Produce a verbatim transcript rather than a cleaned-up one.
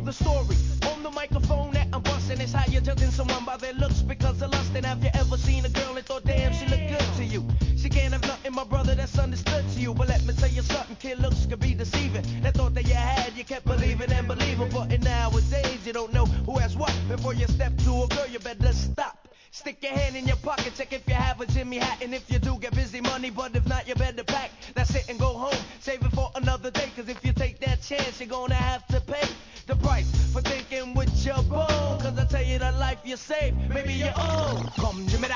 the story. On the microphone that I'm busting, it's how you're judging someone by their looks because of lust. And have you ever seen a girl and thought, damn, she look good to you? She can't have nothing, my brother, that's understood to you. But let me tell you something, kid, looks could be deceiving. That thought that you had, you kept believing and believing. But in nowadays, you don't know who has what. Before you step to a girl, you better stop. Stick your hand in your pocket, check if you have a Jimmy hat. And if you do, get busy money, but if not, you better pack. That's it and go home, save it for another day. Cause if you take that chance, you're gonna have to pay the price for thinking with your bone. Cause I tell you the life you save, maybe your own. Come, you